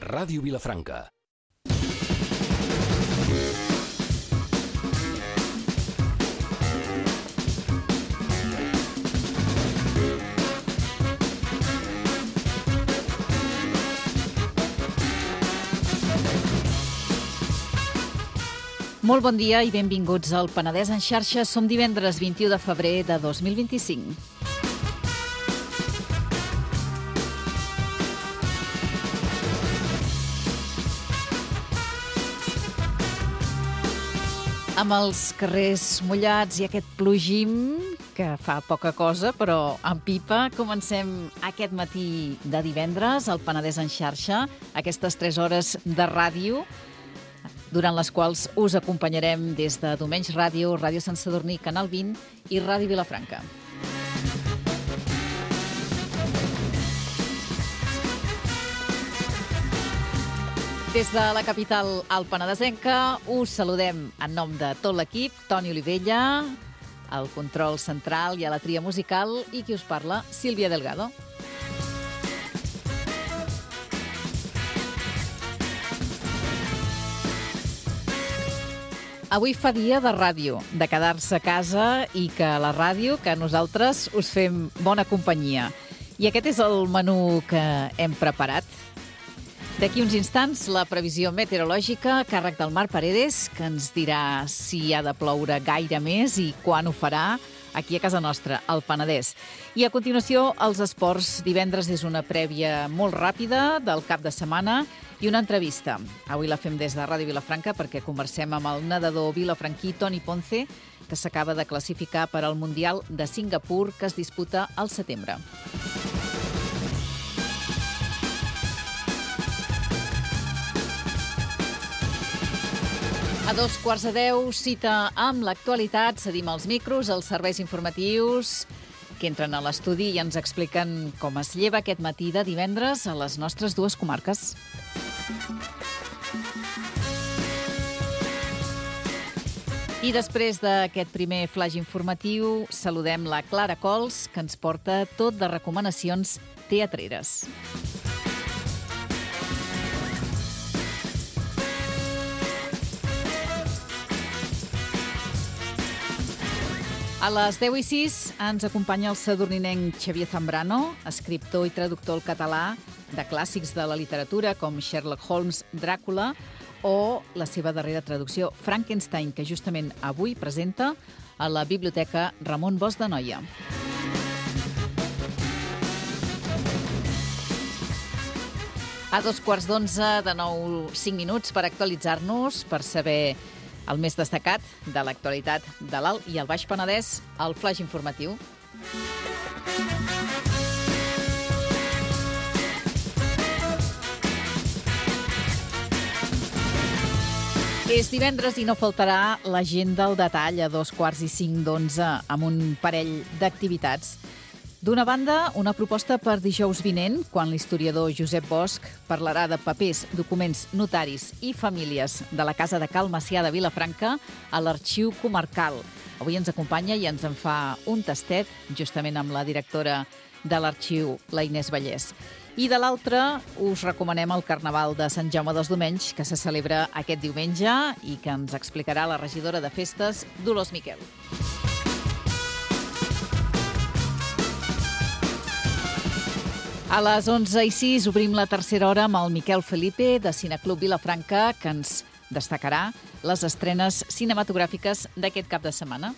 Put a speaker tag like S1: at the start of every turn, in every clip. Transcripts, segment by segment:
S1: Ràdio Vilafranca.
S2: Molt bon dia i benvinguts al Penedès en xarxa. Som divendres 21 de febrer de 2025. Amb els carrers mullats i aquest plogim, que fa poca cosa, però en pipa, comencem aquest matí de divendres al Penedès en xarxa, aquestes 3 hores de ràdio, durant les quals us acompanyarem des de Domenys Ràdio, Ràdio Sant Sadurní, Canal 20 i Ràdio Vilafranca. Des de la capital alpenedesenca us saludem en nom de tot l'equip, Toni Olivella, al control central i a la tria musical, i qui us parla, Sílvia Delgado. Avui fa dia de ràdio, de quedar-se a casa i que la ràdio, que nosaltres us fem bona companyia. I aquest és el menú que hem preparat. D'aquí uns instants, la previsió meteorològica a càrrec del Marc Paredes, que ens dirà si ha de ploure gaire més i quan ho farà aquí a casa nostra, al Penedès. I a continuació, els esports. Divendres és una prèvia molt ràpida del cap de setmana i una entrevista. Avui la fem des de Ràdio Vilafranca perquè conversem amb el nedador vilafranquí Toni Ponce, que s'acaba de classificar per al Mundial de Singapur, que es disputa al setembre. A 9:45, cita amb l'actualitat. Cedim els micros als serveis informatius que entren a l'estudi i ens expliquen com es lleva aquest matí de divendres a les nostres dues comarques. I després d'aquest primer flaix informatiu, saludem la Clara Cols, que ens porta tot de recomanacions teatreres. A les 10:06 ens acompanya el sadurninenc Xavier Zambrano, escriptor i traductor al català de clàssics de la literatura com Sherlock Holmes, Dràcula o la seva darrera traducció, Frankenstein, que justament avui presenta a la Biblioteca Ramon Bosch de Noia. A 11:15, de nou 5 minuts per actualitzar-nos, per saber el més destacat de l'actualitat de l'Alt i el Baix Penedès, el flaix informatiu. És divendres i no faltarà l'agenda al detall a 11:45 amb un parell d'activitats. D'una banda, una proposta per dijous vinent, quan l'historiador Josep Bosch parlarà de papers, documents, notaris i famílies de la Casa de Cal Macià de Vilafranca a l'Arxiu Comarcal. Avui ens acompanya i ens en fa un tastet, justament amb la directora de l'Arxiu, la Inés Vallès. I de l'altra, us recomanem el Carnaval de Sant Jaume dels Domenys, que se celebra aquest diumenge i que ens explicarà la regidora de Festes, Dolors Miquel. A les 11:06 obrim la tercera hora amb el Miquel Felipe, de Cineclub Vilafranca, que ens destacarà les estrenes cinematogràfiques d'aquest cap de setmana.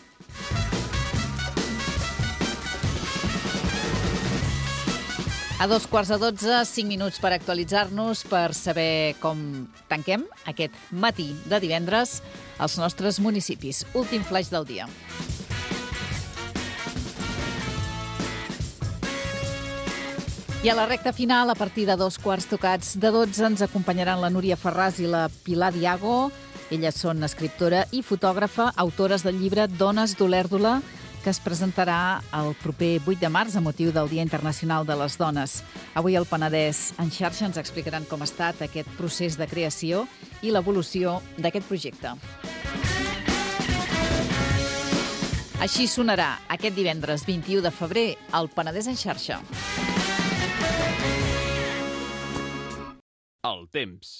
S2: A 11:45, 5 minuts per actualitzar-nos, per saber com tanquem aquest matí de divendres als nostres municipis. Últim flaix del dia. I a la recta final, a partir de 11:15, ens acompanyaran la Núria Ferràs i la Pilar Diago. Elles són escriptora i fotògrafa, autores del llibre Dones d'Olèrdola, que es presentarà el proper 8 de març a motiu del Dia Internacional de les Dones. Avui al Penedès en xarxa ens explicaran com ha estat aquest procés de creació i l'evolució d'aquest projecte. Així sonarà aquest divendres 21 de febrer al Penedès en xarxa.
S1: El temps.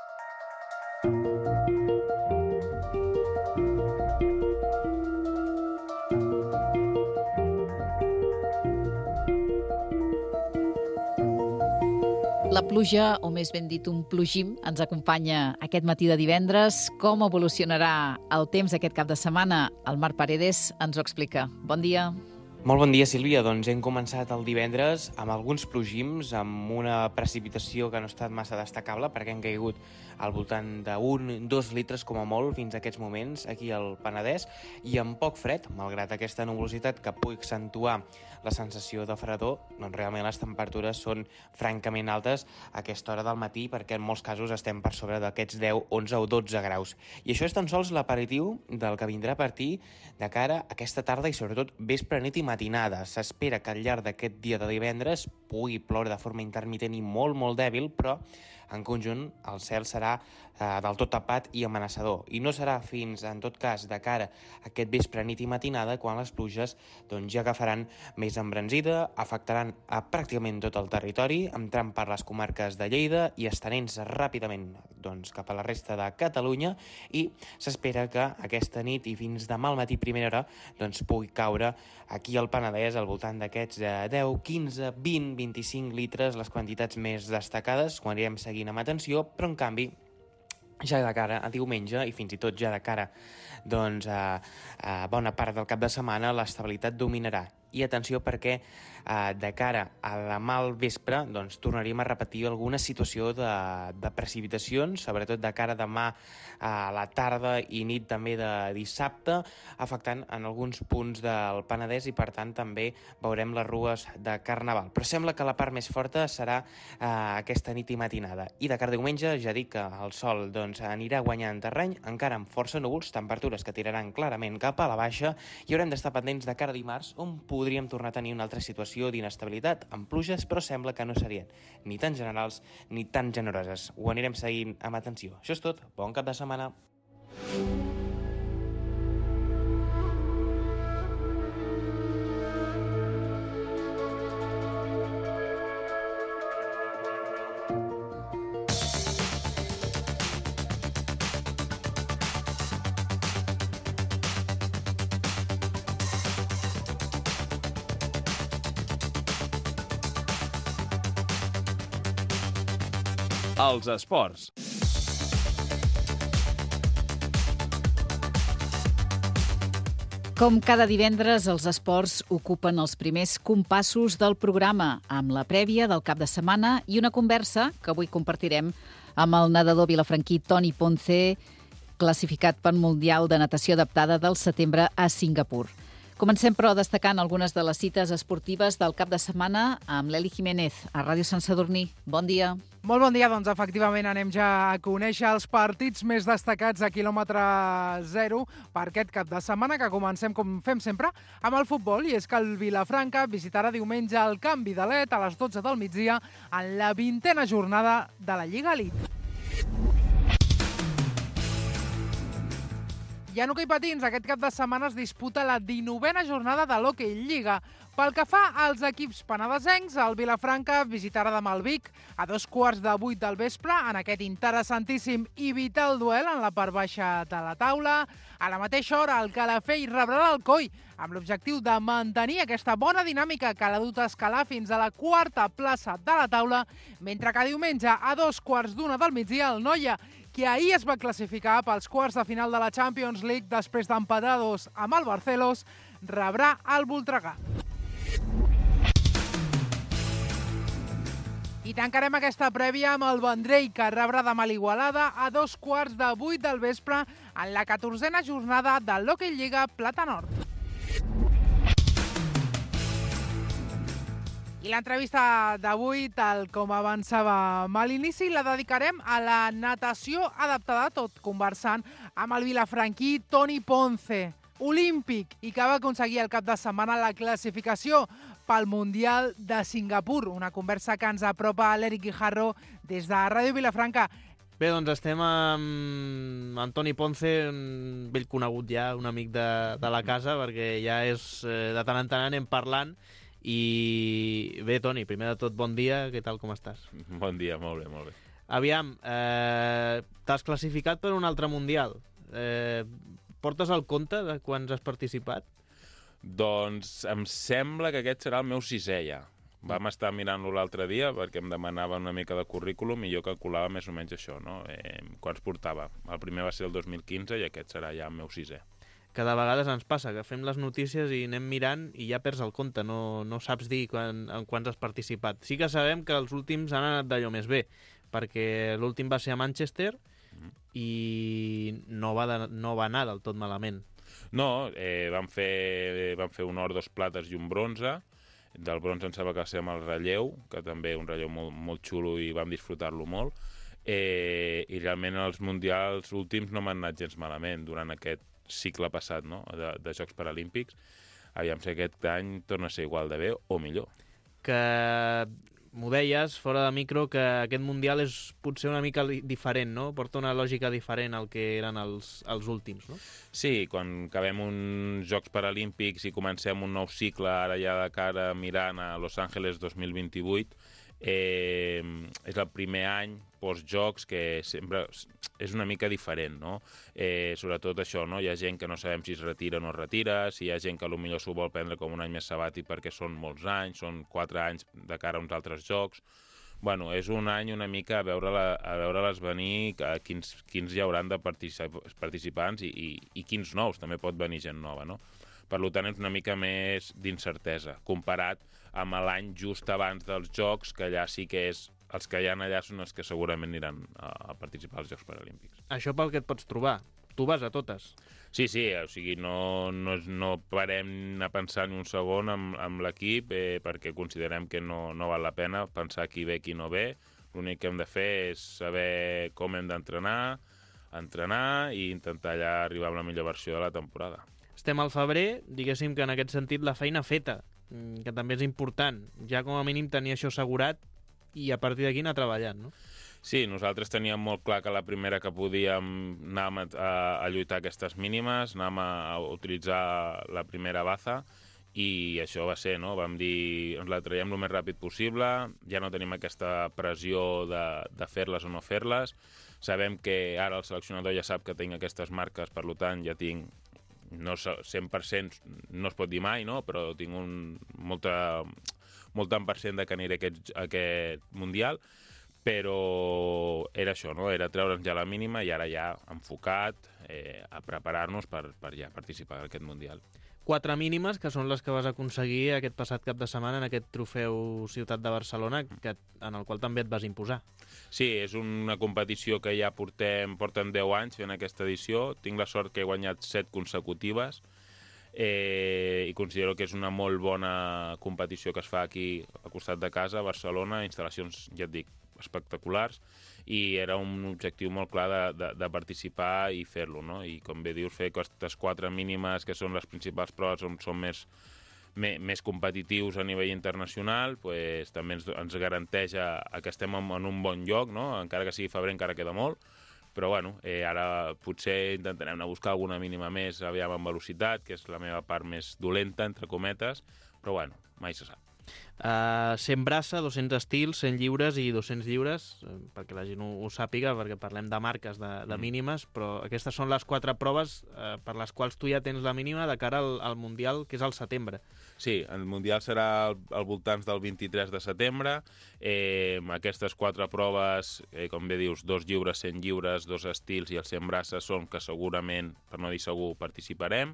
S2: La pluja, o més ben dit un plogim, ens acompanya aquest matí de divendres. Com evolucionarà el temps aquest cap de setmana? El Marc Paredes ens ho explica. Bon dia.
S3: Molt bon dia, Sílvia. Doncs hem començat el divendres amb alguns plogims, amb una precipitació que no ha estat massa destacable, perquè han caigut al voltant d'1-2 litres com a molt fins a aquests moments aquí al Penedès, i amb poc fred, malgrat aquesta nuvolositat que pugui accentuar la sensació de fredor, doncs realment les temperatures són francament altes a aquesta hora del matí, perquè en molts casos estem per sobre d'aquests 10, 11 o 12 graus. I això és tan sols l'aperitiu del que vindrà a partir de cara a aquesta tarda i sobretot vespre, nit i matinada. S'espera que al llarg d'aquest dia de divendres pugui ploure de forma intermitent i molt, molt dèbil, però en conjunt el cel serà del tot tapat i amenaçador. I no serà fins, en tot cas, de cara a aquest vespre, nit i matinada, quan les pluges doncs, ja agafaran més embranzida, afectaran a pràcticament tot el territori, entrant per les comarques de Lleida i estenent-se ràpidament doncs, cap a la resta de Catalunya, i s'espera que aquesta nit i fins demà al matí primera hora doncs, pugui caure aquí al Penedès al voltant d'aquests 10, 15, 20, 25 litres, les quantitats més destacades, quan anirem seguint amb atenció, però en canvi ja de cara a diumenge i fins i tot ja de cara doncs, a bona part del cap de setmana l'estabilitat dominarà. I atenció perquè de cara a demà al vespre doncs, tornaríem a repetir alguna situació de precipitacions, sobretot de cara a demà a la tarda i nit també de dissabte, afectant en alguns punts del Penedès i per tant també veurem les rues de Carnaval. Però sembla que la part més forta serà aquesta nit i matinada. I de cara a diumenge ja dic que el sol doncs, anirà guanyant terreny, encara amb força núvols, temperatures que tiraran clarament cap a la baixa, i haurem d'estar pendents de cara a dimarts, on podríem tornar a tenir una altra situació d'inestabilitat amb pluges, però sembla que no serien ni tan generals ni tan generoses. Ho anirem seguint amb atenció. Això és tot. Bon cap de setmana.
S1: Els esports.
S2: Com cada divendres, els esports ocupen els primers compassos del programa, amb la prèvia del cap de setmana i una conversa que avui compartirem amb el nedador vilafranquí Toni Ponce, classificat pel Mundial de Natació Adaptada del setembre a Singapur. Comencem, però, destacant algunes de les cites esportives del cap de setmana amb l'Eli Jiménez, a Ràdio Sant Sadurní. Bon dia.
S4: Molt bon dia, doncs efectivament anem ja a conèixer els partits més destacats a quilòmetre zero per aquest cap de setmana, que comencem, com fem sempre, amb el futbol, i és que el Vilafranca visitarà diumenge el Camp Vidalet a les 12 del migdia en la 20a jornada de la Lliga Elite. I en hoquei patins, aquest cap de setmana es disputa la 19a jornada de l'Hockey Lliga. Pel que fa als equips penedesencs, el Vilafranca visitarà demà el Vic a 7:15 del vespre en aquest interessantíssim i vital duel en la part baixa de la taula. A la mateixa hora, el Calafell rebrà l'Alcoi amb l'objectiu de mantenir aquesta bona dinàmica que l'ha dut a escalar fins a la 4a plaça de la taula, mentre que diumenge a 2:15 del migdia el Noia, que ahir es va classificar pels quarts de final de la Champions League després d'empatar 2 amb el Barcelos, rebrà el Voltregà. I tancarem aquesta prèvia amb el Vendrell, que rebrà demà l'Igualada a 7:15 del vespre en la 14a jornada de l'Hockey Lliga Plata Nord. I l'entrevista d'avui, tal com avançàvem a l'inici, la dedicarem a la natació adaptada, tot conversant amb el vilafranquí Toni Ponce, olímpic, i que va aconseguir el cap de setmana la classificació pel Mundial de Singapur. Una conversa que ens apropa a l'Eric Guijarro des de Ràdio Vilafranca.
S5: Bé, doncs estem amb Toni Ponce, un vell conegut ja, un amic de la casa, perquè ja és de tant en tant anem parlant. I bé, Toni, primer de tot, bon dia, què tal, com estàs?
S6: Bon dia, molt bé, molt bé.
S5: Aviam, t'has classificat per un altre Mundial. Portes el compte de quants has participat?
S6: Doncs em sembla que aquest serà el meu 6è ja. Vam estar mirant-lo l'altre dia perquè em demanava una mica de currículum i jo calculava més o menys això, no? Quants portava. El primer va ser el 2015 i aquest serà ja el meu 6è.
S5: Que de vegades ens passa, que fem les notícies i anem mirant i ja perds el compte, no saps dir en quants has participat. Sí que sabem que els últims han anat d'allò més bé, perquè l'últim va ser a Manchester i no va anar del tot malament.
S6: No, vam fer un or, 2 plates i un bronze. Del bronze em sembla que va ser amb el relleu, que també un relleu molt, molt xulo i vam disfrutar-lo molt. I realment els mundials últims no m'han anat gens malament durant aquest cicle passat, no? de Jocs Paralímpics. Aviam si aquest any torna a ser igual de bé o millor.
S5: Que m'ho deies, fora de micro, que aquest Mundial és potser una mica diferent, no? Porta una lògica diferent al que eren els últims, no?
S6: Sí, quan acabem uns Jocs Paralímpics i comencem un nou cicle, ara ja de cara mirant a Los Angeles 2028, és el primer any post-jocs que sempre és una mica diferent, no? Sobretot això, no? Hi ha gent que no sabem si es retira o no es retira, si hi ha gent que potser s'ho vol prendre com un any més sabàtic perquè són molts anys, són 4 anys de cara a uns altres jocs. Bueno, és un any una mica a veure-les venir, quins hi hauran de participants i quins nous, també pot venir gent nova, no? Per tant, és una mica més d'incertesa, comparat amb l'any just abans dels Jocs, que allà sí que els que hi ha allà són els que segurament aniran a participar als Jocs Paralímpics.
S5: Això pel que et pots trobar. Tu vas a totes.
S6: Sí, o sigui, no parem a pensar ni un segon amb l'equip perquè considerem que no val la pena pensar qui ve, qui no ve. L'únic que hem de fer és saber com hem d'entrenar, entrenar i intentar allà arribar a la millor versió de la temporada.
S5: Estem al febrer, diguéssim que en aquest sentit la feina feta, que també és important. Ja com a mínim tenir això assegurat i a partir d'aquí anar treballant, no?
S6: Sí, nosaltres teníem molt clar que la primera que podíem anar a lluitar aquestes mínimes, anàvem a utilitzar la primera baza i això va ser, no? Vam dir, ens la traiem el més ràpid possible, ja no tenim aquesta pressió de fer-les o no fer-les. Sabem que ara el seleccionador ja sap que tinc aquestes marques, per tant ja tinc, no 100% no es pot dir mai, no? Però tinc molt tant % de que aniré a aquest Mundial, però era això, no? Era treure'ns ja la mínima i ara ja enfocat a preparar-nos per ja participar en aquest Mundial.
S5: 4 mínimes, que són les que vas aconseguir aquest passat cap de setmana en aquest trofeu Ciutat de Barcelona, en el qual també et vas imposar.
S6: Sí, és una competició que ja portem 10 anys fent aquesta edició. Tinc la sort que he guanyat 7 consecutives i considero que és una molt bona competició que es fa aquí al costat de casa, a Barcelona, instal·lacions, ja et dic, espectaculars, i era un objectiu molt clar de participar i fer-lo, no? I com bé dius, fer aquestes 4 mínimes que són les principals proves on som més competitius a nivell internacional, pues, també ens garanteix que estem en un bon lloc, no? Encara que sigui febrer encara queda molt, però bueno, ara potser intentarem anar a buscar alguna mínima més aviam en velocitat, que és la meva part més dolenta, entre cometes, però bueno, mai se sap.
S5: 100 braça, 200 estils, 100 lliures i 200 lliures, perquè la gent ho sàpiga, perquè parlem de marques de mínimes, però aquestes són les 4 proves per les quals tu ja tens la mínima de cara al Mundial, que és al setembre.
S6: Sí, el Mundial serà al voltants del 23 de setembre. Aquestes 4 proves, com bé dius, 2 lliures, 100 lliures, 2 estils i els 100 braces són que segurament, per no dir segur, participarem.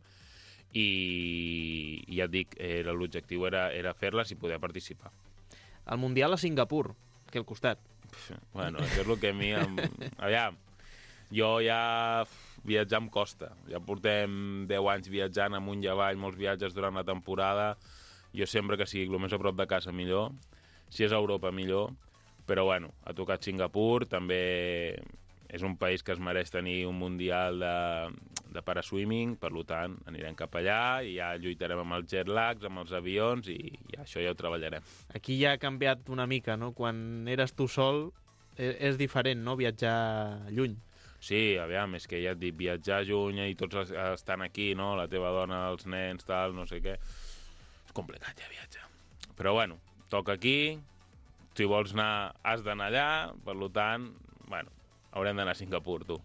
S6: I ja et dic, l'objectiu era fer-les i poder participar.
S5: El Mundial a Singapur, aquí al costat.
S6: Bueno, això és el que a mi... Aviam, jo ja viatjar em costa. Ja portem 10 anys viatjant amunt i avall, molts viatges durant la temporada. Jo sempre que sigui el més a prop de casa millor. Si és a Europa millor. Però bueno, ha tocat Singapur, també és un país que es mereix tenir un Mundial de paraswimming, per tant, anirem cap allà i ja lluitarem amb els jet lags, amb els avions i això ja ho treballarem.
S5: Aquí ja ha canviat una mica, no? Quan eres tu sol és diferent, no?, viatjar lluny.
S6: Sí, aviam, és que ja et dic, viatjar lluny i tots estan aquí, no?, la teva dona, els nens, tal, no sé què. És complicat ja viatjar. Però bueno, toca aquí, si vols anar, has d'anar allà, per tant, bueno, haurem d'anar a Singapur, tu.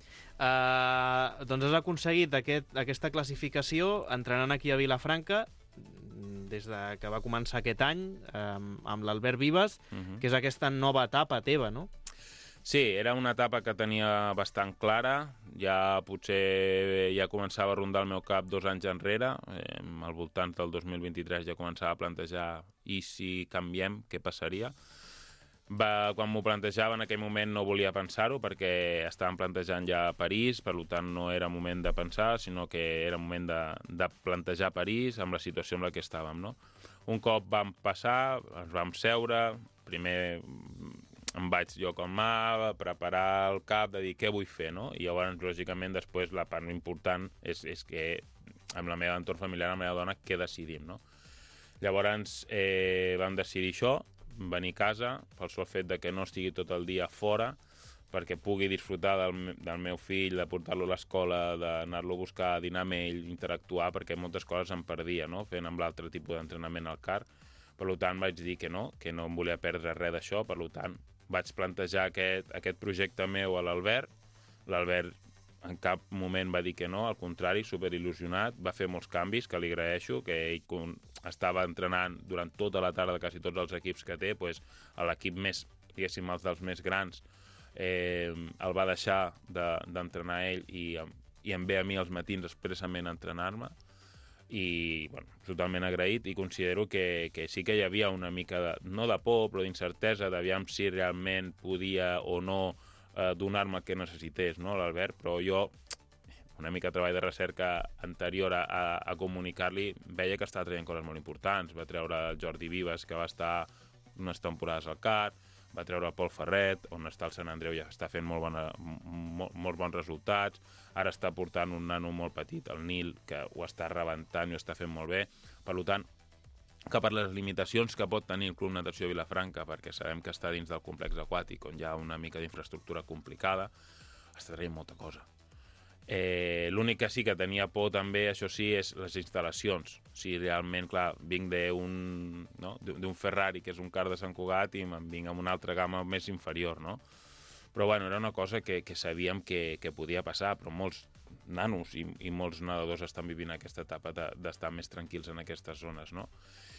S5: Doncs has aconseguit aquesta classificació entrenant aquí a Vilafranca des que va començar aquest any amb l'Albert Vives, que és aquesta nova etapa teva, no?
S6: Sí, era una etapa que tenia bastant clara, ja potser ja començava a rondar el meu cap 2 anys enrere, al voltant del 2023 ja començava a plantejar i si canviem, què passaria? Quan m'ho plantejava en aquell moment no volia pensar-ho perquè estàvem plantejant ja París, per tant no era moment de pensar, sinó que era moment de plantejar París amb la situació en la que estàvem, no? Un cop vam passar, ens vam seure, primer em vaig jo calmar, preparar el cap, de dir què vull fer, no? I llavors, lògicament, després la part important és que amb la meva entorn familiar, amb la meva dona, què decidim, no? Llavors vam decidir això, venir a casa, pel sol fet de que no estigui tot el dia fora, perquè pugui disfrutar del meu fill, de portar-lo a l'escola, d'anar-lo a buscar, a dinar amb ell, interactuar, perquè moltes coses em perdia, no?, fent amb l'altre tipus d'entrenament al CAR. Per tant, vaig dir que no em volia perdre res d'això, per tant, vaig plantejar aquest projecte meu a l'Albert. L'Albert en cap moment va dir que no, al contrari, superil·lusionat, va fer molts canvis, que li agraeixo, que ell estava entrenant durant tota la tarda quasi tots els equips que té, doncs l'equip més, diguéssim, els dels més grans, el va deixar d'entrenar ell i em ve a mi als matins expressament a entrenar-me, i bueno, totalment agraït, i considero que sí que hi havia una mica, no de por, però d'incertesa, d'aviam si realment podia o no donar-me el que necessités, no, l'Albert, però jo, una mica de treball de recerca anterior a comunicar-li, veia que estava traient coses molt importants. Va treure el Jordi Vives, que va estar unes temporades al CAR, va treure el Pol Ferret, on està el Sant Andreu, ja està fent molt bons resultats, ara està portant un nano molt petit, el Nil, que ho està rebentant i ho està fent molt bé. Per tant, que per les limitacions que pot tenir el Club Natació Vilafranca, perquè sabem que està dins del complex aquàtic, on hi ha una mica d'infraestructura complicada, està traient molta cosa. L'únic que sí que tenia por també, això sí, és les instal·lacions. Si realment, clar, vinc d'un Ferrari, que és un car de Sant Cugat, i me'n vinc amb una altra gamma més inferior, no? Però bueno, era una cosa que sabíem que podia passar, però molts nanos i molts nedadors estan vivint aquesta etapa d'estar més tranquils en aquestes zones, no?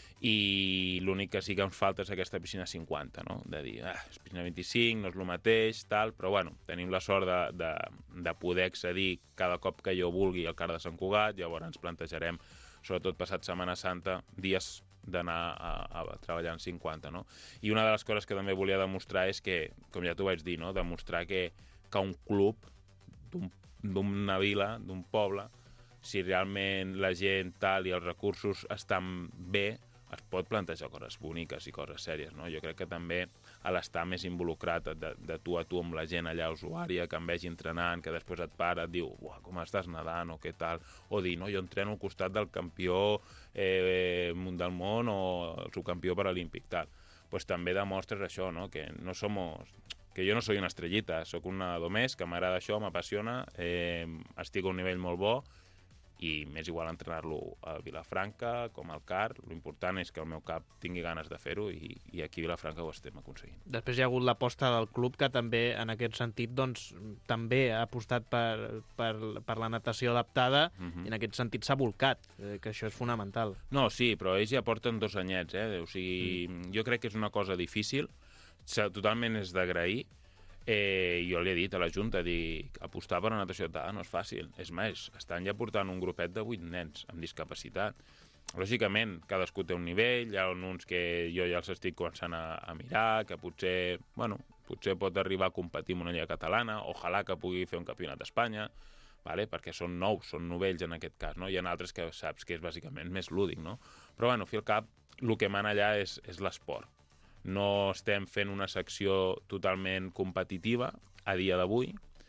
S6: I l'únic que sí que ens falta és aquesta piscina 50, no? De dir, és piscina 25, no és el mateix, tal, però bueno, tenim la sort de poder accedir cada cop que jo vulgui al CAR de Sant Cugat, llavors ens plantejarem, sobretot passat Setmana Santa, dies d'anar a treballar en 50, no? I una de les coses que també volia demostrar és que, com ja t'ho vaig dir, no?, demostrar que un club d'una vila, d'un poble, si realment la gent tal i els recursos estan bé, es pot plantejar coses boniques i coses sèries, no? Jo crec que també a l'estar més involucrat de tu a tu amb la gent allà usuària, que em vegi entrenant, que després et para, et diu, com estàs nedant o què tal, o dir, no, jo entreno al costat del campió del món o el subcampió paralímpic, tal. Doncs també demostres això, no?, que no que jo no soy una estrellita, sóc un nedador més, que m'agrada això, m'apassiona, estic a un nivell molt bo, i m'és igual entrenar-lo a Vilafranca com al CAR. L'important és que el meu cap tingui ganes de fer-ho i aquí a Vilafranca ho estem aconseguint.
S5: Després hi ha hagut l'aposta del club, que també en aquest sentit doncs, també ha apostat per la natació adaptada, i en aquest sentit s'ha volcat, que això és fonamental.
S6: No, sí, però ells ja porten 2 anyets, o sigui, jo crec que és una cosa difícil, totalment és d'agrair. Jo li he dit a la Junta, apostar per la natació adaptada no és fàcil. És més, estan ja portant un grupet de 8 nens amb discapacitat. Lògicament, cadascú té un nivell, hi ha uns que jo ja els estic començant a mirar, que potser pot arribar a competir en una lliga catalana, ojalà que pugui fer un campionat d'Espanya, perquè són nous, són novells en aquest cas, no? Hi ha altres que saps que és bàsicament més lúdic, no? Però, al fi al cap, el que mana allà és l'esport. No estem fent una secció totalment competitiva a dia d'avui.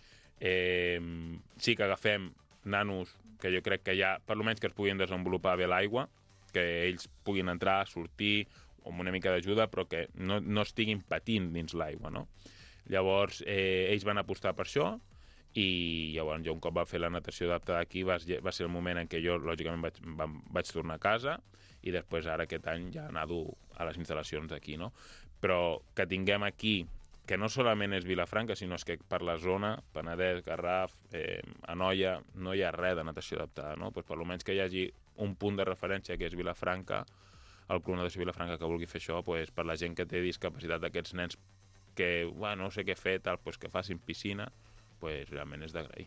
S6: Sí que agafem nanos que jo crec que ja, per almenys que es puguin desenvolupar bé l'aigua, que ells puguin entrar, sortir, amb una mica d'ajuda, però que no estiguin patint dins l'aigua, no? Llavors, ells van apostar per això i llavors jo un cop va fer la natació adaptada aquí va ser el moment en què jo lògicament vaig tornar a casa i després ara aquest any ja nado a les instal·lacions d'aquí, no? Però que tinguem aquí, que no solament és Vilafranca, sinó és que per la zona, Penedès, Garraf, Anoia, no hi ha res de natació adaptada, no? Pues per almenys que hi hagi un punt de referència que és Vilafranca, el Club Natació Vilafranca que vulgui fer això, pues per la gent que té discapacitat d'aquests nens que, bueno, no sé què fer, tal, pues que facin piscina, pues realment és d'agrair.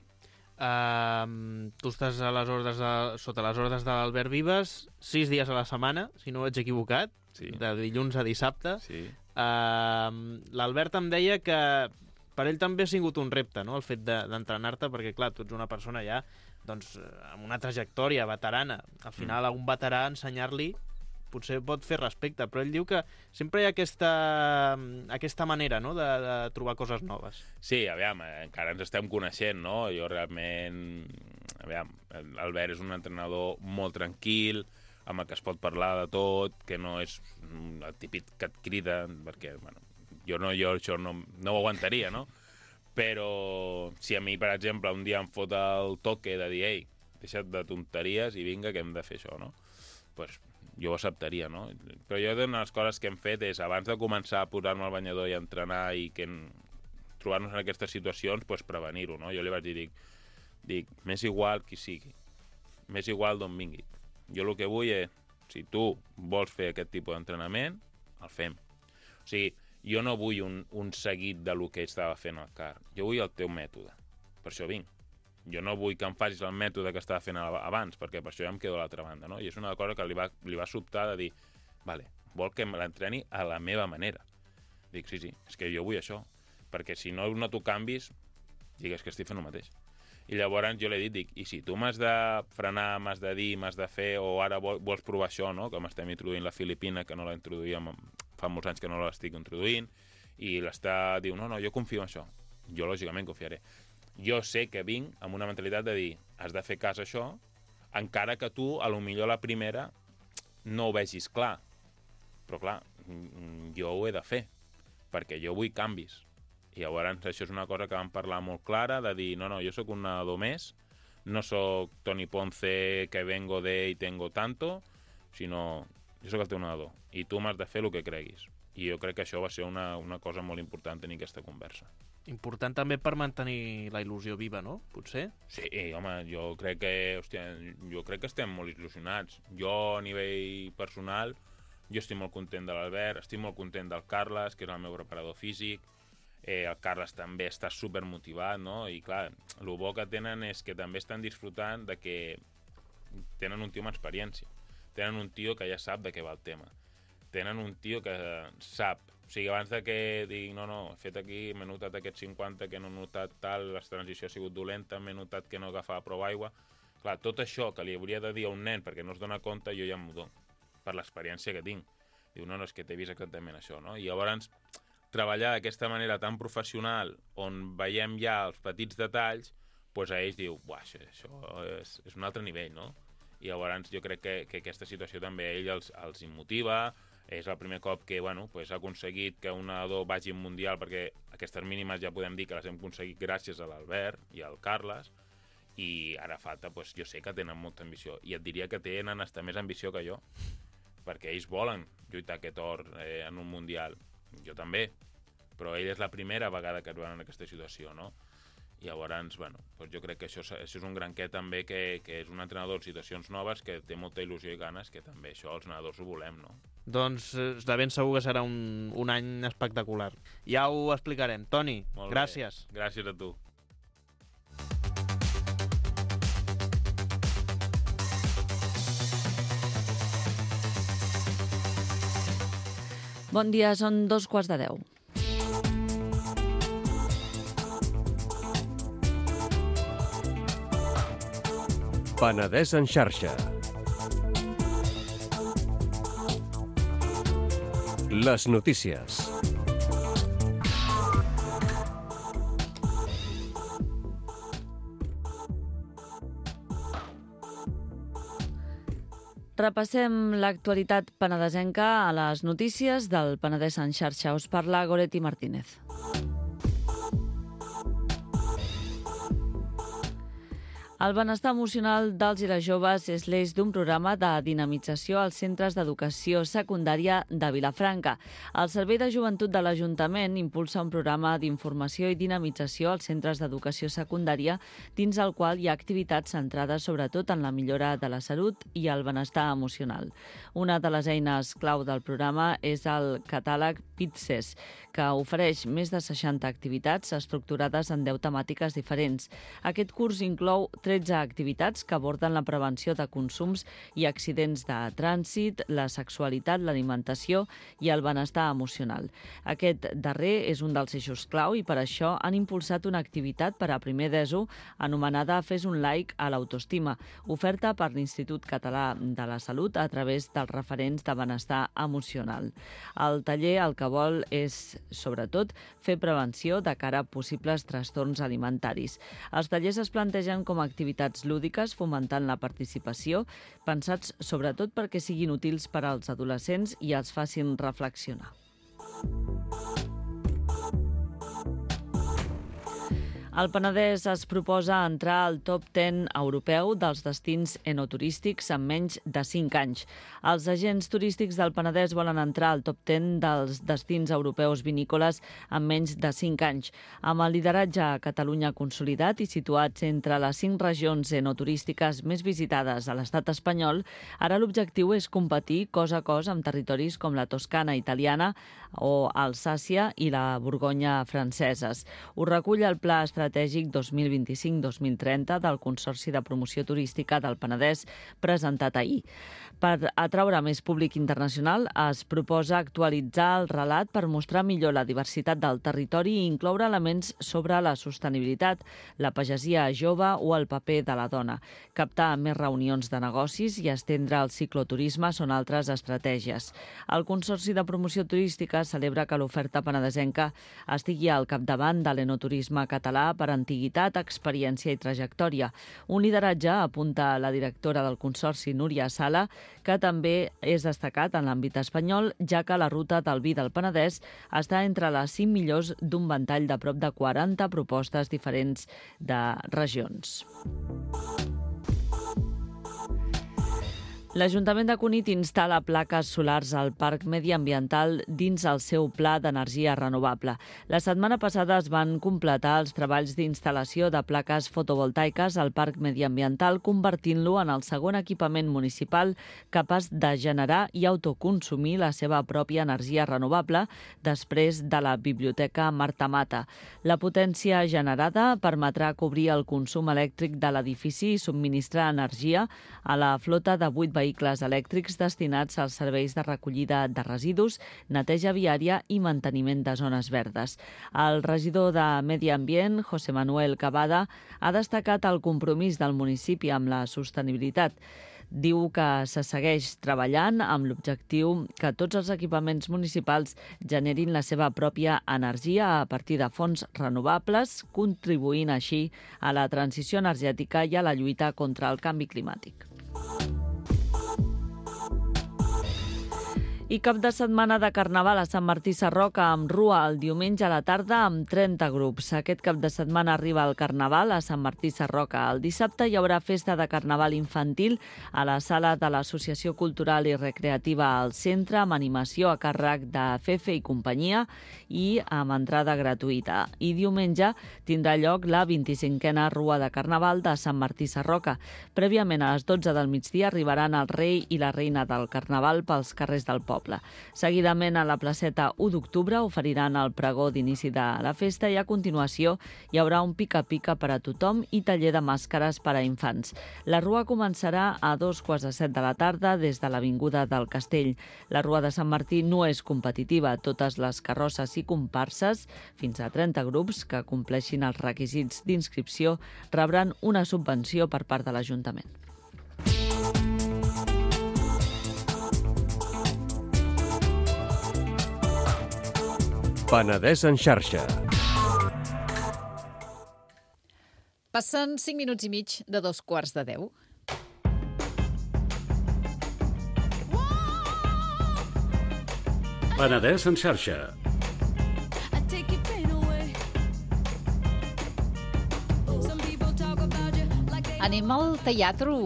S5: Tu estàs a sota les ordres de l'Albert Vives 6 dies a la setmana, si no ho vaig equivocat,
S6: Sí.
S5: de dilluns a dissabte.
S6: Sí.
S5: L'Albert em deia que per ell també ha sigut un repte, no?, el fet d'entrenar-te, perquè clar, tu ets una persona ja doncs, amb una trajectòria veterana. Al final a un veterà ensenyar-li potser pot fer respecte, però ell diu que sempre hi ha aquesta manera, no?, de trobar coses noves.
S6: Sí, aviam, encara ens estem coneixent, no? Jo realment... Aviam, l'Albert és un entrenador molt tranquil, amb el que es pot parlar de tot, que no és el típic que et crida, perquè, bueno, jo això no ho aguantaria, no? Però si a mi, per exemple, un dia em fot el toque de dir, ei, deixa't de tonteries i vinga, que hem de fer això, no? Pues jo ho acceptaria, no? Però jo una de les coses que hem fet és, abans de començar a posar-me al banyador i a entrenar i trobar-nos en aquestes situacions, pues prevenir-ho, no? Jo li vaig dir, m'és igual qui sigui, m'és igual d'on vingui. Jo el que vull és, si tu vols fer aquest tipus d'entrenament, el fem. O sigui, jo no vull un seguit de lo que estava fent el CAR. Jo vull el teu mètode. Per això vinc. Jo no vull que em facis el mètode que estava fent abans, perquè per això ja em quedo a l'altra banda, no? I és una cosa que li va sobtar de dir, vale, vol que me l'entreni a la meva manera. Dic, sí, és que jo vull això. Perquè si no noto canvis, digues que estic fent el mateix. I llavors jo l'he dit, i si tu m'has de frenar, m'has de dir, m'has de fer, o ara vols provar això, no?, que m'estem introduint la Filipina, que no la introduïm, fa molts anys que no l'estic introduint, i diu, no, jo confio en això. Jo, lògicament, confiaré. Jo sé que vinc amb una mentalitat de dir, has de fer cas a això, encara que tu, a lo millor la primera, no ho vegis clar. Però, clar, jo ho he de fer, perquè jo vull canvis. I llavors això és una cosa que vam parlar molt clara, de dir, no, jo sóc un nedador més, no sóc Toni Ponce que vengo de y tengo tanto, sinó jo sóc el teu nedador i tu m'has de fer el que creguis. I jo crec que això va ser una cosa molt important tenir aquesta conversa.
S5: Important també per mantenir la il·lusió viva, no? Potser?
S6: Sí, home, jo crec que estem molt il·lusionats. Jo, a nivell personal, jo estic molt content de l'Albert, estic molt content del Carles, que és el meu preparador físic. El Carles també està supermotivat, no? I clar, el bo que tenen és que també estan disfrutant de que tenen un tio amb experiència. Tenen un tio que ja sap de què va el tema. Tenen un tio que sap. O sigui, abans de que digui, no, he fet aquí, m'he notat aquests 50, que no he notat tal, la transició ha sigut dolenta, m'he notat que no agafava prou aigua. Clar, tot això que li hauria de dir a un nen perquè no es dona compte, jo ja m'ho dono, per l'experiència que tinc. Diu, no, és que t'he vist exactament això, no? I llavors treballar d'aquesta manera tan professional, on veiem ja els petits detalls, doncs a ells diu, això és un altre nivell, no? I llavors jo crec que aquesta situació també a ells els immotiva, és el primer cop que ha aconseguit que un nedador vagi al Mundial, perquè aquestes mínimes ja podem dir que les hem aconseguit gràcies a l'Albert i al Carles, i ara falta, jo sé que tenen molta ambició, i et diria que tenen hasta més ambició que jo, perquè ells volen lluitar aquest or en un Mundial. Jo també, però ell és la primera vegada que es veuen en aquesta situació, no? I llavors, jo crec que això és un gran què també, que és un entrenador en situacions noves, que té molta il·lusió i ganes, que també això els nedadors ho volem, no?
S5: Doncs de ben segur que serà un any espectacular. Ja ho explicarem. Toni, gràcies.
S6: Gràcies a tu.
S7: Bon dia, són 9:15.
S1: Penedès en xarxa. Les notícies.
S7: Repassem l'actualitat penedesenca a les notícies del Penedès en xarxa. Us parla Goretti Martínez. El benestar emocional dels i les joves és l'eix d'un programa de dinamització als centres d'educació secundària de Vilafranca. El Servei de Joventut de l'Ajuntament impulsa un programa d'informació i dinamització als centres d'educació secundària, dins el qual hi ha activitats centrades sobretot en la millora de la salut i el benestar emocional. Una de les eines clau del programa és el catàleg PITSES, que ofereix més de 60 activitats estructurades en 10 temàtiques diferents. Aquest curs inclou 13 activitats que aborden la prevenció de consums i accidents de trànsit, la sexualitat, l'alimentació i el benestar emocional. Aquest darrer és un dels eixos clau i per això han impulsat una activitat per a primer d'ESO anomenada Fes un like a l'autoestima, oferta per l'Institut Català de la Salut a través dels referents de benestar emocional. El taller el que vol és, sobretot, fer prevenció de cara a possibles trastorns alimentaris. Els tallers es plantegen com a activitats lúdiques fomentant la participació, pensats sobretot perquè siguin útils per als adolescents i els facin reflexionar. El Penedès es proposa entrar al top 10 europeu dels destins enoturístics en menys de 5 anys. Els agents turístics del Penedès volen entrar al top 10 dels destins europeus vinícoles en menys de 5 anys. Amb el lideratge a Catalunya consolidat i situats entre les 5 regions enoturístiques més visitades a l'estat espanyol, ara l'objectiu és competir cos a cos amb territoris com la Toscana italiana o Alsàcia i la Borgonya franceses. Ho recull el Pla Estratègic 2025-2030 del Consorci de Promoció Turística del Penedès, presentat ahir. Per atraure més públic internacional, es proposa actualitzar el relat per mostrar millor la diversitat del territori i incloure elements sobre la sostenibilitat, la pagesia jove o el paper de la dona. Captar més reunions de negocis i estendre el cicloturisme són altres estratègies. El Consorci de Promoció Turística celebra que l'oferta penedesenca estigui al capdavant de l'enoturisme català per antiguitat, experiència i trajectòria. Un lideratge, apunta la directora del Consorci, Núria Sala, que també és destacat en l'àmbit espanyol, ja que la ruta del vi del Penedès està entre les 5 millors d'un ventall de prop de 40 propostes diferents de regions. L'Ajuntament de Cunit instal·la plaques solars al Parc Mediambiental dins el seu pla d'energia renovable. La setmana passada es van completar els treballs d'instal·lació de plaques fotovoltaiques al Parc Mediambiental, convertint-lo en el segon equipament municipal capaç de generar i autoconsumir la seva pròpia energia renovable després de la Biblioteca Marta Mata. La potència generada permetrà cobrir el consum elèctric de l'edifici i subministrar energia a la flota de 8 vehicles elèctrics destinats als serveis de recollida de residus, neteja viària i manteniment de zones verdes. El regidor de Medi Ambient, José Manuel Cavada, ha destacat el compromís del municipi amb la sostenibilitat. Diu que se segueix treballant amb l'objectiu que tots els equipaments municipals generin la seva pròpia energia a partir de fonts renovables, contribuint així a la transició energètica i a la lluita contra el canvi climàtic. I cap de setmana de Carnaval a Sant Martí Sarroca amb Rua el diumenge a la tarda amb 30 grups. Aquest cap de setmana arriba el Carnaval a Sant Martí Sarroca. El dissabte hi haurà festa de Carnaval infantil a la sala de l'Associació Cultural i Recreativa al centre, amb animació a càrrec de Fefe i companyia i amb entrada gratuïta. I diumenge tindrà lloc la 25a Rua de Carnaval de Sant Martí Sarroca. Prèviament a les 12 del migdia arribaran el rei i la reina del Carnaval pels carrers del poble. Seguidament, a la placeta 1 d'octubre oferiran el pregó d'inici de la festa i a continuació hi haurà un pica-pica per a tothom i taller de màscares per a infants. La Rua començarà a 2:15 de la tarda des de l'Avinguda del Castell. La Rua de Sant Martí no és competitiva. Totes les carrosses i comparses, fins a 30 grups que compleixin els requisits d'inscripció, rebran una subvenció per part de l'Ajuntament.
S1: Penedès en xarxa.
S2: Passen 5 minuts i mig de 9:45.
S8: Penedès en xarxa.
S2: Anem al teatre.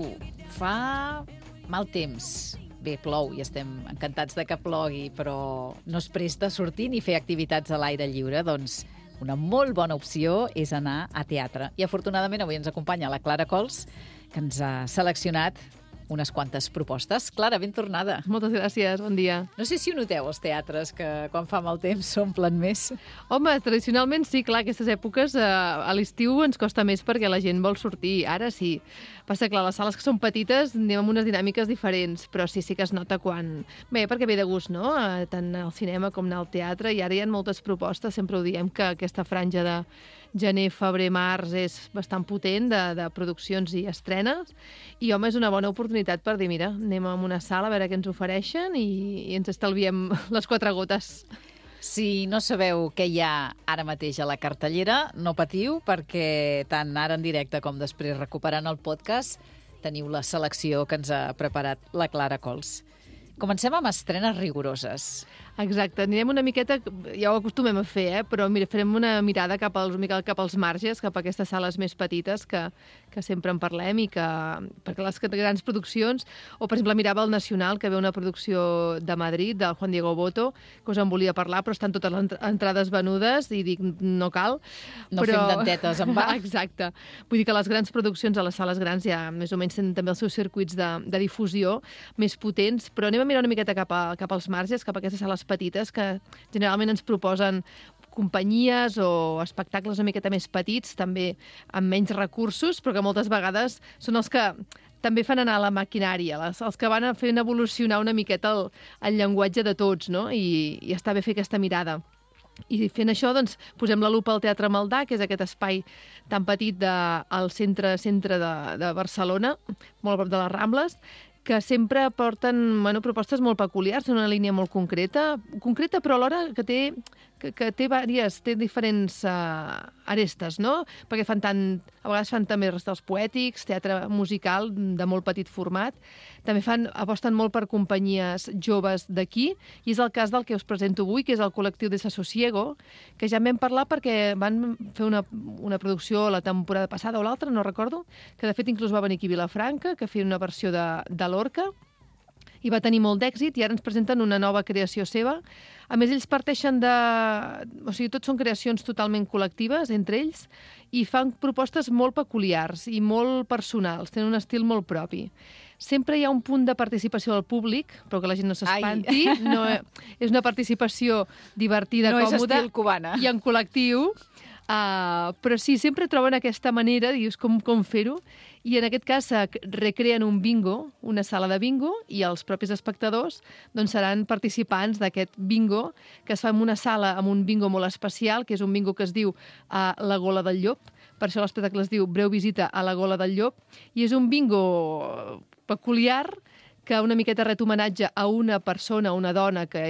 S2: Fa mal temps. Bé, plou i estem encantats de que plogui, però no es presta a sortir ni fer activitats a l'aire lliure, doncs una molt bona opció és anar a teatre. I afortunadament avui ens acompanya la Clara Cols, que ens ha seleccionat unes quantes propostes. Clara, ben tornada.
S8: Moltes gràcies, bon dia.
S2: No sé si ho noteu, els teatres, que quan fa mal temps s'omplen més.
S8: Home, tradicionalment sí, clar, aquestes èpoques a l'estiu ens costa més perquè la gent vol sortir. Ara sí. Passa, clar, les sales que són petites anem amb unes dinàmiques diferents, però sí que es nota quan... Bé, perquè ve de gust, no? Tant al cinema com al teatre, i ara hi ha moltes propostes, sempre ho diem, que aquesta franja de gener, febrer, març és bastant potent de produccions i estrenes, i home, és una bona oportunitat per dir, mira, anem a una sala a veure què ens ofereixen i ens estalviem les 4 gotes.
S2: Si no sabeu què hi ha ara mateix a la cartellera, no patiu, perquè tant ara en directe com després recuperant el podcast teniu la selecció que ens ha preparat la Clara Cols. Comencem amb estrenes rigoroses.
S8: Exacte, anirem una miqueta, ja ho acostumem a fer, però mira, farem una mirada cap als marges, cap a aquestes sales més petites que sempre en parlem, i perquè les grans produccions, o per exemple mirava el Nacional, que ve una producció de Madrid, del Juan Diego Botto, que us en volia parlar, però estan totes les entrades venudes, i dic, no cal.
S2: No fem dentetes en va.
S8: Exacte. Vull dir que les grans produccions a les sales grans ja més o menys tenen també els seus circuits de difusió més potents, però anem a mirar una miqueta cap als marges, cap a aquestes sales petites que generalment ens proposen companyies o espectacles una miqueta més petits, també amb menys recursos, però que moltes vegades són els que també fan anar la maquinària, els que van fent evolucionar una miqueta el llenguatge de tots, no? I està bé fer aquesta mirada. I fent això, doncs, posem la lupa al Teatre Maldà, que és aquest espai tan petit al centre de Barcelona, molt a prop de les Rambles, que sempre porten propostes molt peculiars, en una línia molt concreta però alhora que té diferents arestes, no? Perquè a vegades fan també recitals poètics, teatre musical de molt petit format, també aposten molt per companyies joves d'aquí, i és el cas del que us presento avui, que és el col·lectiu Desasosiego, que ja en vam parlar perquè van fer una producció la temporada passada o l'altra, no recordo, que de fet inclús va venir aquí a Vilafranca, que feia una versió de Lorca, i va tenir molt d'èxit, i ara ens presenten una nova creació seva. A més, ells parteixen o sigui, tots són creacions totalment col·lectives entre ells, i fan propostes molt peculiars i molt personals, tenen un estil molt propi. Sempre hi ha un punt de participació del públic, però que la gent no s'espanti. No, és una participació divertida,
S2: no
S8: còmoda,
S2: és estil cubana,
S8: i en col·lectiu. Però sí, sempre troben aquesta manera, dius, com fer-ho, i en aquest cas recreen un bingo, una sala de bingo, i els propis espectadors doncs, seran participants d'aquest bingo, que es fa en una sala amb un bingo molt especial, que és un bingo que es diu La Gola del Llop. Per això l'espectacle es diu Breu visita a la Gola del Llop, i és un bingo peculiar que una miqueta ret homenatge a una persona, una dona que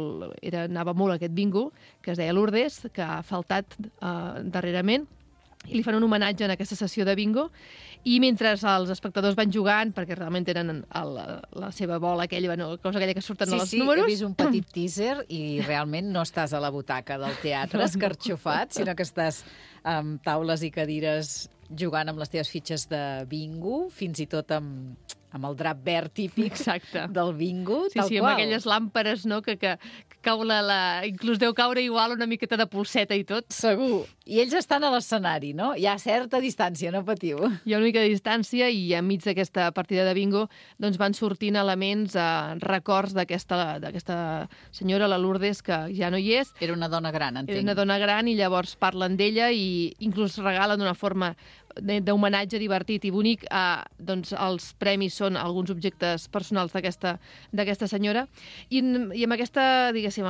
S8: anava molt a aquest bingo, que es deia Lourdes, que ha faltat darrerament, i li fan un homenatge en aquesta sessió de bingo, i mentre els espectadors van jugant, perquè realment tenen la seva bola aquella, cosa aquella que surten als números...
S2: Sí, he vist un petit teaser i realment no estàs a la butaca del teatre escarxofat, sinó que estàs amb taules i cadires jugant amb les teves fitxes de bingo, fins i tot amb el drap verd típic del bingo, tal qual.
S8: Sí, amb aquelles làmperes, no?, que cau inclús deu caure igual una miqueta de polseta i tot.
S2: Segur. I ells estan a l'escenari, no? Hi ha certa distància, no patiu.
S8: Hi ha una mica de distància, i enmig d'aquesta partida de bingo doncs van sortint elements, records d'aquesta senyora, la Lourdes, que ja no hi és.
S2: Era una dona gran, entenc.
S8: Era una dona gran, i llavors parlen d'ella i inclús regalen d'una forma d'homenatge divertit i bonic. Doncs els premis són alguns objectes personals d'aquesta senyora, i amb aquesta, diguéssim,